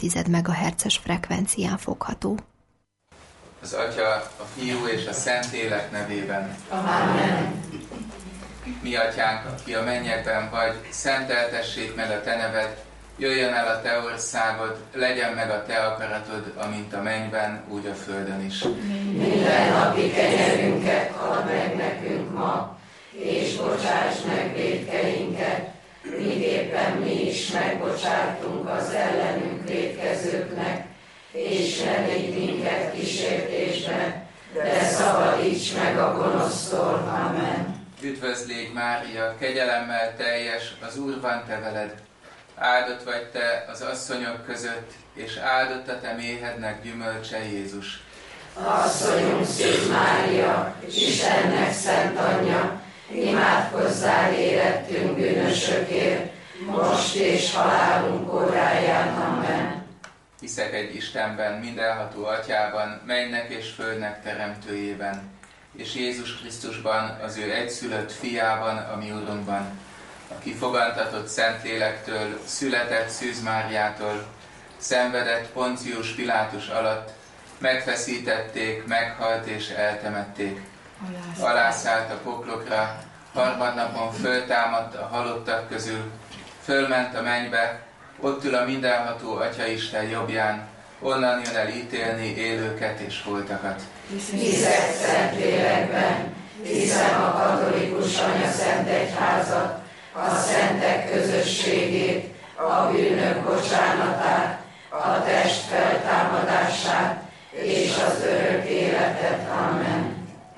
MHz-es frekvencián fogható. Az Atya, a Fiú és a Szentlélek nevében. Amen. Mi Atyánk, aki a mennyekben vagy, szenteltessék meg a Te neved, jöjjön el a Te országod, legyen meg a Te akaratod, amint a mennyben, úgy a földön is. Mindennapi kenyerünket add meg nekünk ma, és bocsáss meg vétkeinket, miképpen mi is megbocsátunk az ellenünk vétkezőknek, és ne vigy minket kísértésbe, de szabadíts meg a gonosztól. Amen. Üdvözlégy Mária, kegyelemmel teljes, az Úr van te veled. Áldott vagy te az asszonyok között, és áldott a te méhednek gyümölcse Jézus. Asszonyunk Szűz Mária, Istennek szent anyja, imádkozzál érettünk bűnösökért, most és halálunk óráján. Amen. Hiszek egy Istenben, mindenható Atyában, mennynek és földnek teremtőjében, és Jézus Krisztusban, az ő egyszülött fiában, a mi Urunkban, aki fogantatott Szentlélektől, született Szűz Máriától, szenvedett Poncius Pilátus alatt, megfeszítették, meghalt és eltemették. Alászállt a poklokra, harmadnapon föltámadt a halottak közül, fölment a mennybe, ott ül a mindenható Atyaisten jobbján, onnan jön el ítélni élőket és holtakat. Hiszek Szentlélekben, hiszem a katolikus anyaszentegyházat, a szentek közösségét, a bűnök bocsánatát, a test feltámadását és az örök életet. Amen.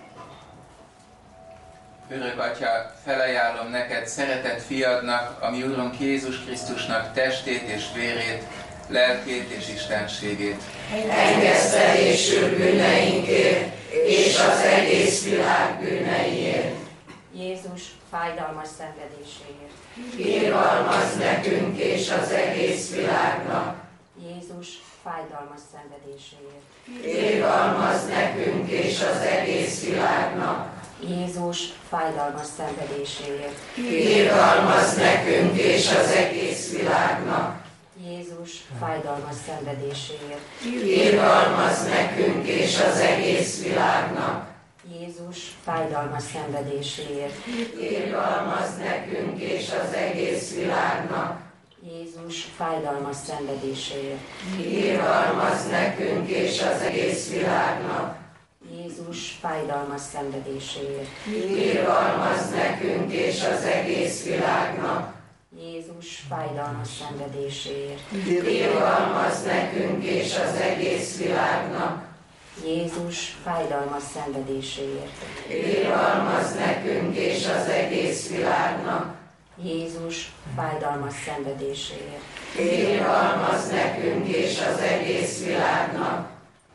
Örök Atya, felajánlom neked szeretett fiadnak, a mi Urunk Jézus Krisztusnak testét és vérét, lelkét és istenségét. Engesztelésül bűneinkért és az egész világ bűneiért. Jézus fájdalmas szenvedéséért. Irgalmazz nekünk és az egész világnak. Jézus fájdalmas szenvedéséért. Irgalmazz nekünk és az egész világnak. Jézus fájdalmas szenvedéséért. Irgalmazz nekünk és az egész világnak. Jézus fájdalmas szenvedéséért. Irgalmazz nekünk és az egész világnak. Jézus fájdalmas szenvedéséért. Irgalmazz nekünk és az egész világnak. Jézus fájdalmas szenvedéséért. Irgalmazz nekünk és az egész világnak. Jézus fájdalmas szenvedéséért. Irgalmazz nekünk és az egész világnak. Jézus fájdalmas szenvedéséért. Irgalmazz nekünk és az egész világnak. Jézus fájdalmas szenvedéséért. Irgalmazz nekünk és az egész világnak. Jézus fájdalmas szenvedéséért. Irgalmazz nekünk és az egész világnak.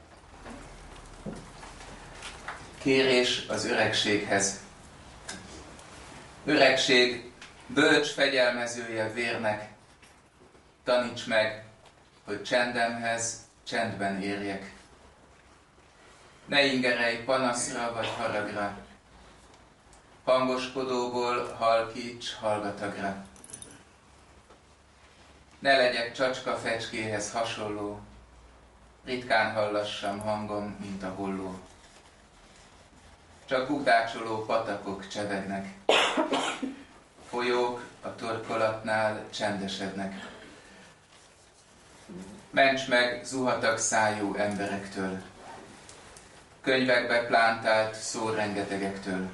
Kérés az öregséghez. Öregség, bölcs fegyelmezője vérnek, taníts meg, hogy csendemhez csendben érjek. Ne ingerelj panaszra vagy haragra, hangoskodóból halkíts hallgatagra. Ne legyek csacska fecskéhez hasonló, ritkán hallassam hangom, mint a holló. Csak bukdácsoló patakok csevegnek, folyók a torkolatnál csendesednek. Ments meg zuhatag szájú emberektől, könyvekbe plántált szó rengetegektől.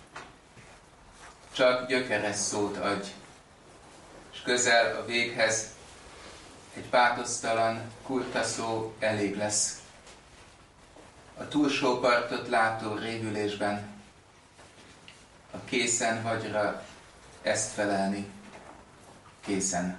Csak gyökeres szót adj, s közel a véghez egy pátosztalan, kurta szó elég lesz. A túlsó partot látó révülésben a készen hagyra ezt felelni, készen.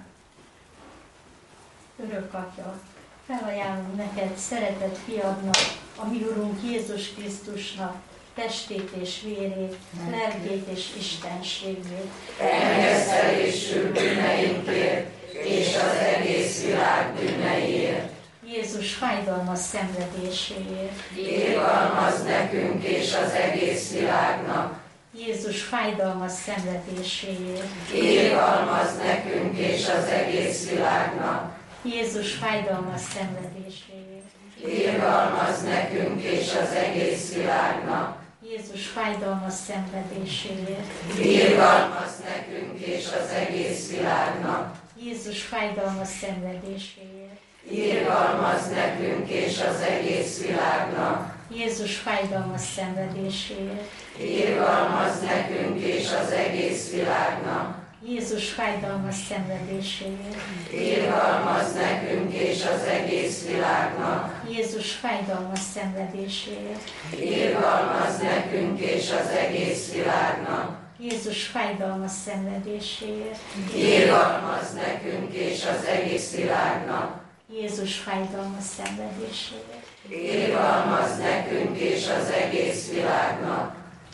Örök Atya, felajánlom neked szeretett fiadnak, a mi Urunk Jézus Krisztusnak testét és vérét, lelkét és istenségét. Engesztelésül bűneinkért és az egész világ bűneiért. Jézus fájdalmas szenvedéséért. Irgalmazz nekünk és az egész világnak. Jézus fájdalmas szenvedéséért. Irgalmazz nekünk és az egész világnak. Jézus fájdalmas szenvedéséért. Irgalmazz nekünk és az egész világnak. Jézus fájdalmas szenvedéséért. Irgalmazz nekünk és az egész világnak. Jézus fájdalmas szenvedéséért. Irgalmazz nekünk és az egész világnak. Jézus fájdalmas szenvedéséért. Irgalmazz nekünk és az egész világnak. Jézus fájdalmas szenvedéséért. Irgalmazz nekünk és az egész világnak. Jézus fájdalmas szenvedéséért. Irgalmazz nekünk és az egész világnak. Jézus fájdalmas szenvedéséért. Irgalmazz nekünk és az egész világnak. Jézus fájdalmas szenvedéséért. Irgalmazz nekünk és az egész világnak.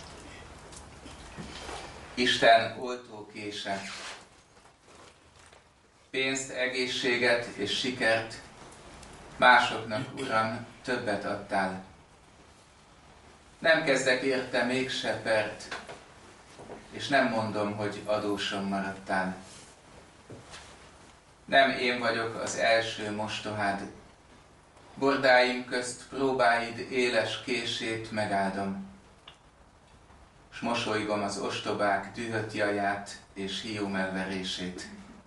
Isten oltókése. Pénzt, egészséget és sikert másoknak, Uram, többet adtál. Nem kezdek érte mégse pert, és nem mondom, hogy adósom maradtál. Nem én vagyok az első mostohád, bordáim közt próbáid éles kését megáldom, s mosolygom az ostobák dühött jaját és hiúmelverését.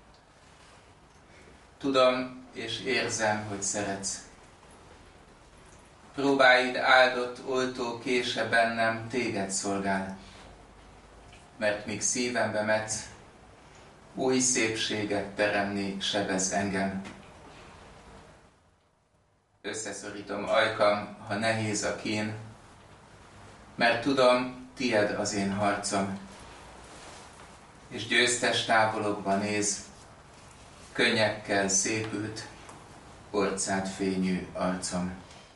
Tudom és érzem, hogy szeretsz. Próbáid áldott oltó kése bennem téged szolgál, mert míg szívembe metsz, új szépséget teremni sebez engem. Összeszorítom ajkam, ha nehéz a kín, mert tudom, tied az én harcom, és győztes távolokba néz, könnyekkel szépült, orcád fényű arcom.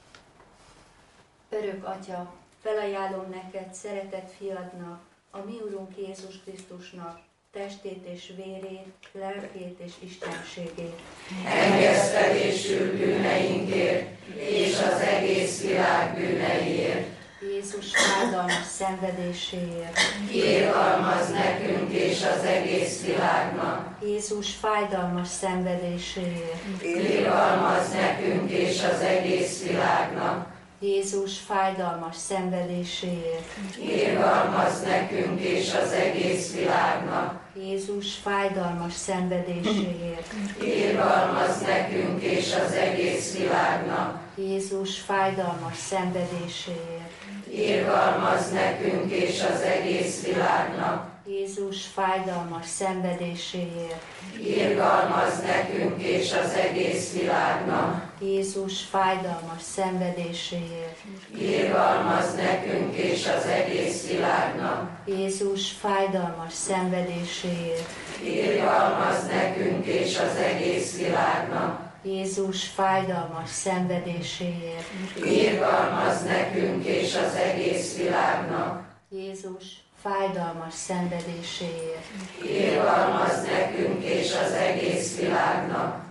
Örök Atya, felajánlom neked szeretett fiadnak, a mi Urunk Jézus Krisztusnak, testét és vérét, lelkét és istenségét. Engesztelésül bűneinkért és az egész világ bűneiért. Jézus fájdalmas szenvedéséért. Irgalmazz nekünk és az egész világnak. Jézus fájdalmas szenvedéséért. Irgalmazz nekünk és az egész világnak. Jézus fájdalmas szenvedéséért. Irgalmazz nekünk és az egész világnak. Jézus fájdalmas szenvedéséért. Irgalmazz nekünk és az egész világnak. Jézus fájdalmas szenvedéséért. Irgalmazz nekünk és az egész világnak. Jézus fájdalmas szenvedéséért. Irgalmazz nekünk és az egész világnak. Jézus fájdalmas szenvedéséért. Irgalmazz nekünk és az egész világnak. Jézus fájdalmas szenvedéséért. Irgalmazz nekünk és az egész világnak. Jézus fájdalmas szenvedéséért. Irgalmazz nekünk és az egész világnak. Jézus fájdalmas szenvedéséért. Irgalmazz nekünk és az egész világnak.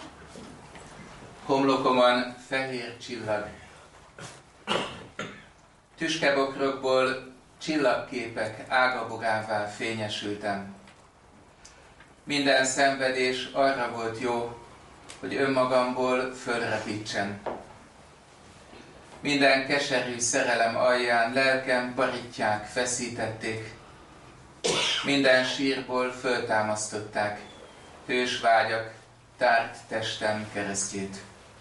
Homlokomon fehér csillag. Tüskebokrokból csillagképek ágabogává fényesültem. Minden szenvedés arra volt jó, hogy önmagamból fölrepítsen. Minden keserű szerelem alján lelkem parittyák feszítették. Minden sírból föltámasztották hős vágyak tárt testem keresztjét.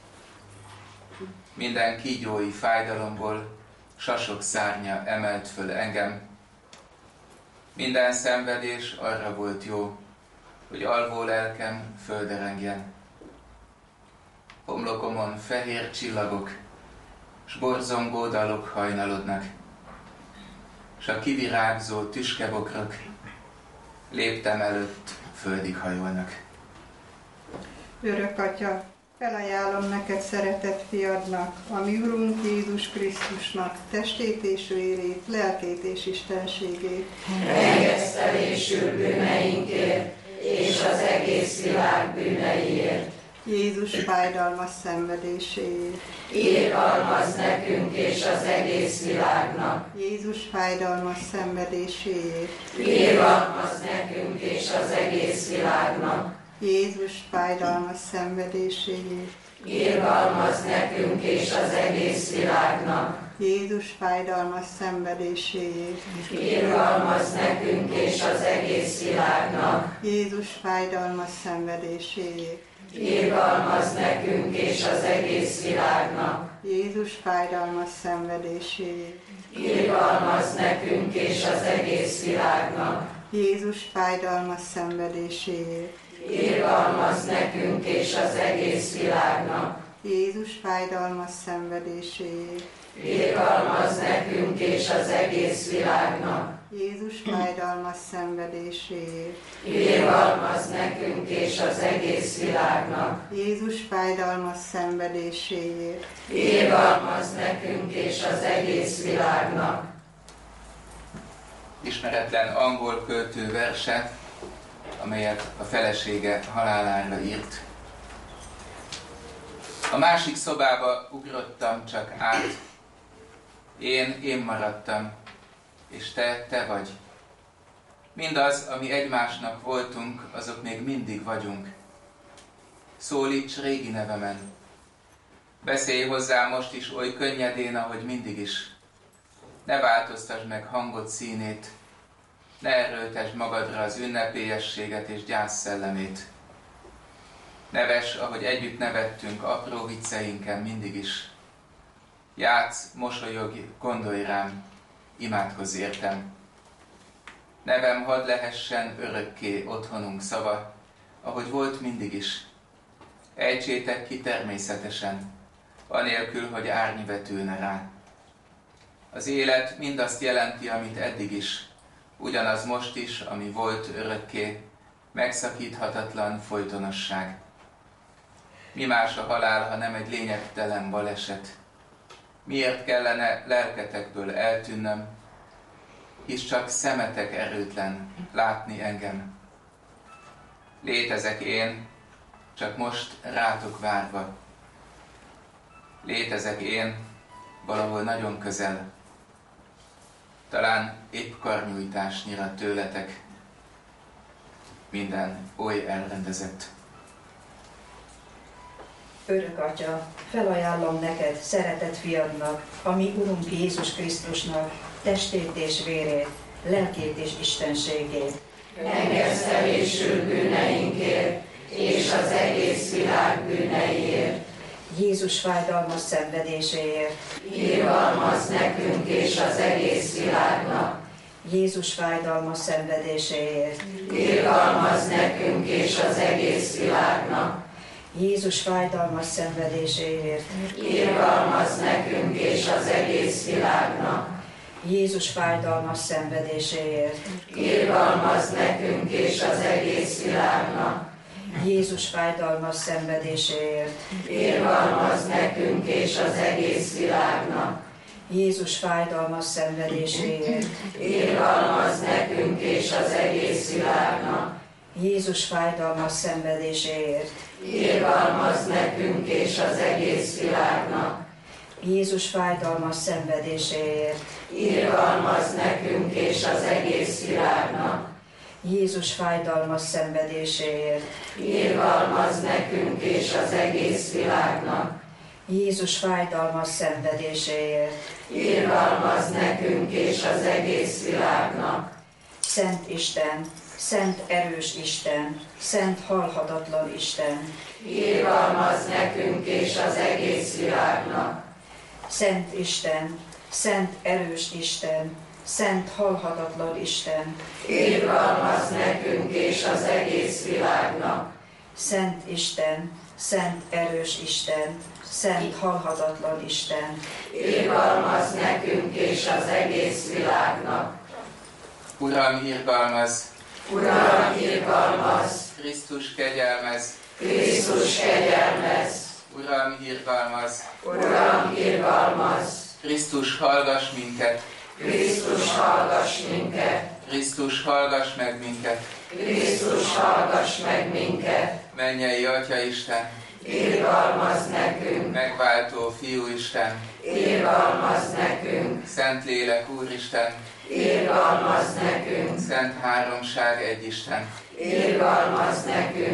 Minden kígyói fájdalomból sasok szárnya emelt föl engem. Minden szenvedés arra volt jó, hogy alvó lelkem földerengjen. Homlokomon fehér csillagok, s borzongó dalok hajnalodnak, s a kivirágzó tüskebokrok léptem előtt földig hajolnak. Örök Atya, felajánlom neked szeretett fiadnak, a mi Urunk Jézus Krisztusnak, testét és vérét, lelkét és istenségét. Engesztelésül bűneinkért és az egész világ bűneiért. Jézus fájdalmas szenvedéséért. Irgalmazz nekünk és az egész világnak. Jézus fájdalmas szenvedéséért. Irgalmazz nekünk és az egész világnak. Jézus fájdalmas szenvedéséért, Irgalmazz nekünk és az egész világnak. Jézus fájdalmas szenvedéséért, Irgalmazz nekünk és az egész világnak. Jézus fájdalmas szenvedéséért, Irgalmazz nekünk és az egész világnak. Jézus fájdalmas szenvedéséért, Irgalmazz nekünk és az egész világnak. Jézus fájdalmas szenvedéséért, Irgalmazz nekünk és az egész világnak. Jézus fájdalmas szenvedéséért, Irgalmazz nekünk és az egész világnak. Jézus fájdalmas szenvedéséért, Irgalmazz nekünk és az egész világnak. Jézus fájdalmas szenvedéséért, Irgalmazz nekünk és az egész világnak. Ismeretlen angol költő verse, amelyet a felesége halálára írt. A másik szobába ugrottam csak át. Én maradtam, és te vagy. Mindaz, ami egymásnak voltunk, azok még mindig vagyunk. Szólíts régi nevemen. Beszélj hozzám most is oly könnyedén, ahogy mindig is. Ne változtasd meg hangod színét, ne erőltesd magadra az ünnepélyességet és gyász szellemét. Neves, ahogy együtt nevettünk apró vicceinken mindig is. Játsz, mosolyogj, gondolj rám, imádkozz értem. Nevem hadd lehessen örökké otthonunk szava, ahogy volt mindig is. Ejtsétek ki természetesen, anélkül, hogy árny vetülne rá. Az élet mindazt jelenti, amit eddig is, ugyanaz most is, ami volt örökké, megszakíthatatlan folytonosság. Mi más a halál, ha nem egy lényegtelen baleset? Miért kellene lelketekből eltűnnöm, hisz csak szemetek erőtlen látni engem? Létezek én, csak most rátok várva. Létezek én, valahol nagyon közel. Talán épp karnyújtásnyira tőletek. Minden oly elrendezett. Örök Atya, felajánlom neked szeretett fiadnak, a mi Urunk Jézus Krisztusnak, testét és vérét, lelkét és istenségét. Engesztelésül bűneinkért, és az egész világ bűneiért. Jézus fájdalmas szenvedéséért. Irgalmazz nekünk és az egész világnak. Jézus fájdalmas szenvedéséért. Irgalmazz nekünk és az egész világnak. Jézus fájdalmas szenvedéséért. Irgalmazz nekünk és az egész világnak. Jézus fájdalmas szenvedéséért. Irgalmazz nekünk és az egész világnak. Jézus fájdalmas szenvedéséért. Irgalmazz nekünk és az egész világnak. Jézus fájdalmas szenvedéséért. Irgalmazz nekünk és az egész világnak. Jézus fájdalmas szenvedéséért. Irgalmazz nekünk és az egész világnak. Jézus fájdalmas szenvedéséért. Irgalmazz nekünk és az egész világnak. Jézus fájdalmas szenvedéséért. Irgalmazz nekünk és az egész világnak. Jézus fájdalmas szenvedéséért. Irgalmazz nekünk és az egész világnak. Szent Isten, szent erős Isten, szent halhatatlan Isten. Irgalmazz nekünk és az egész világnak. Szent Isten, szent erős Isten, szent halhatatlan Isten. Irgalmazz nekünk és az egész világnak. Szent Isten, szent erős Isten, szent halhatatlan Isten. Irgalmazz nekünk és az egész világnak. Uram, irgalmazz! Uram, irgalmazz! Krisztus, kegyelmez! Krisztus, kegyelmezz! Uram, irgalmazz! Uram, irgalmazz! Krisztus, hallgass minket! Krisztus, hallgass minket! Krisztus, hallgass meg minket! Krisztus, hallgass meg minket! Mennyei Atya Isten! Irgalmazz nekünk! Megváltó Fiú Isten! Irgalmazz nekünk! Szent Lélek Úristen! Irgalmazz nekünk! Szent Háromság egy Isten! Irgalmazz nekünk!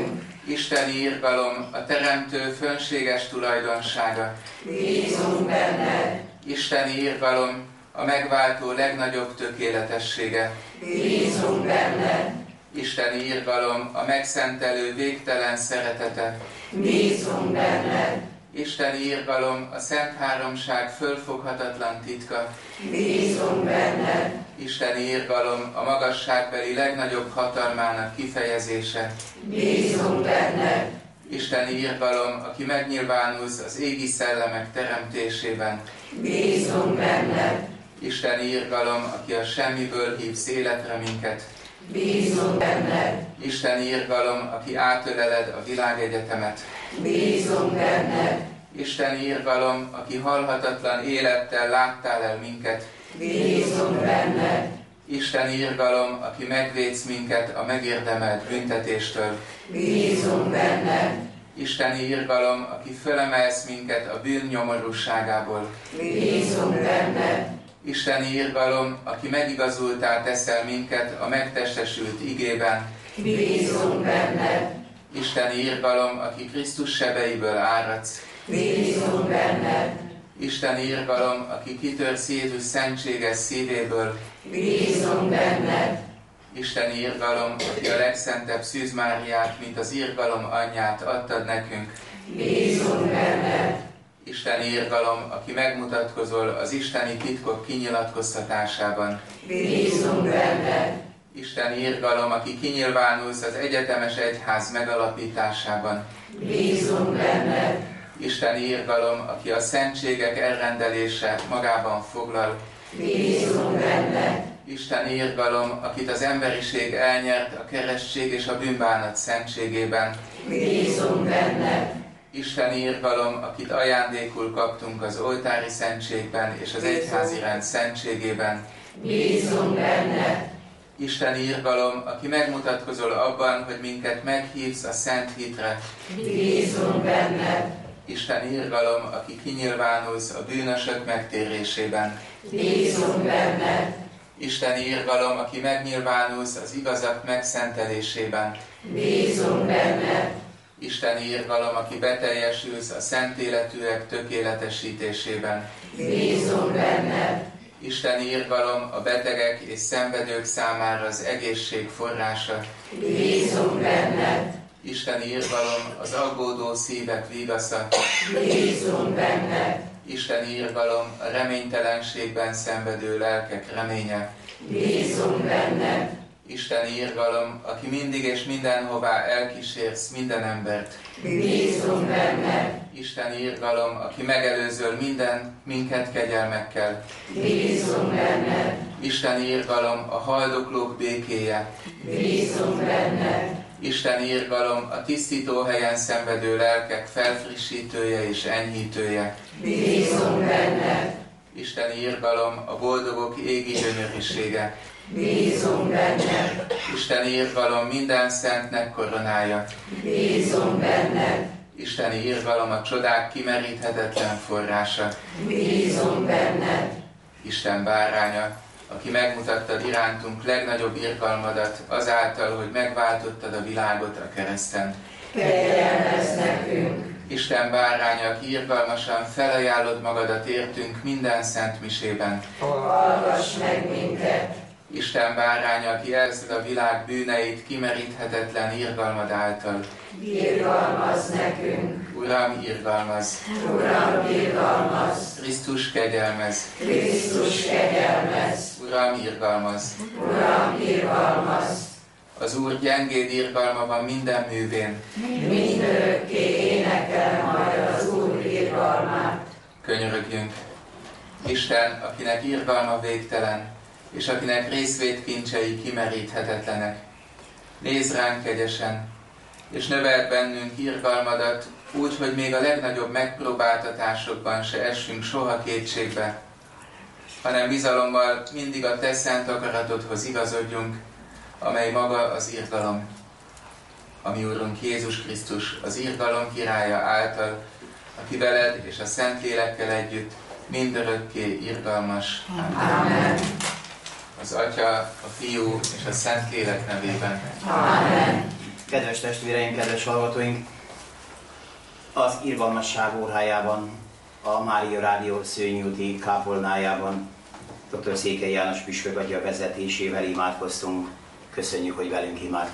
Isteni irgalom, a Teremtő fönséges tulajdonsága. Bízunk benned. Isteni irgalom, a megváltó legnagyobb tökéletessége. Bízunk benned. Isteni irgalom, a megszentelő végtelen szeretete. Bízunk benned. Isteni irgalom, a Szent Háromság fölfoghatatlan titka. Bízunk benned. Isteni irgalom, a magasságbeli legnagyobb hatalmának kifejezése. Bízunk benned. Isteni irgalom, aki megnyilvánulsz az égi szellemek teremtésében. Bízunk benned. Isteni irgalom, aki a semmiből hívsz életre minket. Bízunk benned. Isteni irgalom, aki átöleled a világegyetemet. Bízunk benned. Isteni irgalom, aki halhatatlan élettel láttál el minket. Bízunk benned. Isteni irgalom, aki megvédsz minket a megérdemelt büntetéstől. Bízunk benned. Isteni irgalom, aki fölemelsz minket a bűn nyomorúságából. Bízunk benned. Isteni irgalom, aki megigazultá teszel minket a megtestesült igében. Bízunk benned. Isteni irgalom, aki Krisztus sebeiből áradsz. Bízunk benned. Isteni irgalom, aki kitörsz Jézus szentséges szívéből. Bízunk benned. Isteni irgalom, aki a legszentebb Szűz Máriát, mint az irgalom anyját adtad nekünk. Bízunk benned. Isteni irgalom, aki megmutatkozol az isteni titkok kinyilatkoztatásában. Bízunk benned. Isteni irgalom, aki kinyilvánulsz az egyetemes egyház megalapításában. Bízunk benned. Isteni irgalom, aki a szentségek elrendelése magában foglal. Bízunk benned. Isteni irgalom, akit az emberiség elnyert a keresztség és a bűnbánat szentségében. Bízunk benned. Isteni irgalom, akit ajándékul kaptunk az oltári szentségben és az egyházi rend szentségében. Bízunk benned. Isteni irgalom, aki megmutatkozol abban, hogy minket meghívsz a szent hitre. Bízunk benned. Isteni irgalom, aki kinyilvánulsz a bűnösök megtérésében. Bízunk benned. Isteni irgalom, aki megnyilvánulsz az igazak megszentelésében. Bízunk benned. Isteni irgalom, aki beteljesülsz a szent életűek tökéletesítésében. Bízunk benned. Isteni irgalom, a betegek és szenvedők számára az egészség forrása. Bízunk benned. Isteni irgalom, az aggódó szívek vigasza. Bízunk benned. Isteni irgalom, a reménytelenségben szenvedő lelkek reménye. Bízunk benned. Isteni irgalom, aki mindig és mindenhová elkísérsz minden embert. Bízunk benned. Isteni irgalom, aki megelőzöl minket kegyelmekkel. Bízunk benned. Isteni irgalom, a haldoklók békéje. Bízunk benned. Isteni irgalom, a tisztító helyen szenvedő lelkek felfrissítője és enyhítője. Bízunk benned. Isteni irgalom, a boldogok égi gyönyörűsége. Bízunk benned. Isteni irgalom, minden szentnek koronája. Bízunk benned. Isteni irgalom, a csodák kimeríthetetlen forrása. Bízunk benned. Isten báránya, aki megmutattad irántunk legnagyobb irgalmadat azáltal, hogy megváltottad a világot a kereszten. Kegyelmezz nekünk. Isten báránya, aki irgalmasan felajánlod magadat értünk minden szent misében. Hallgass meg minket. Isten báránya, aki elszed a világ bűneit kimeríthetetlen irgalmad által. Irgalmazz nekünk. Uram, irgalmazz! Uram, irgalmazz. Krisztus, kegyelmezz! Krisztus, kegyelmezz. Uram, irgalmazz! Uram, irgalmazz. Az Úr gyengéd irgalma van minden művén. Mindörökké énekel majd az Úr irgalmát. Könyörögjünk! Isten, akinek irgalma végtelen, és akinek részvétkincsei kimeríthetetlenek. Nézz ránk kegyesen, és növeld bennünk irgalmadat, úgy, hogy még a legnagyobb megpróbáltatásokban se essünk soha kétségbe, hanem bizalommal mindig a te szent akaratodhoz igazodjunk, amely maga az irgalom. A mi Úrunk Jézus Krisztus, az irgalom királya által, aki veled és a Szentlélekkel együtt mindörökké irgalmas. Amen. Az Atya, a Fiú és a Szentlélek nevében. Amen. Kedves testvéreim, kedves hallgatóink! Az Irgalmasság órájában, a Mária Rádió Szőnyi úti kápolnájában dr. Székely János püspök atya vezetésével imádkoztunk. Köszönjük, hogy velünk imádkoztunk.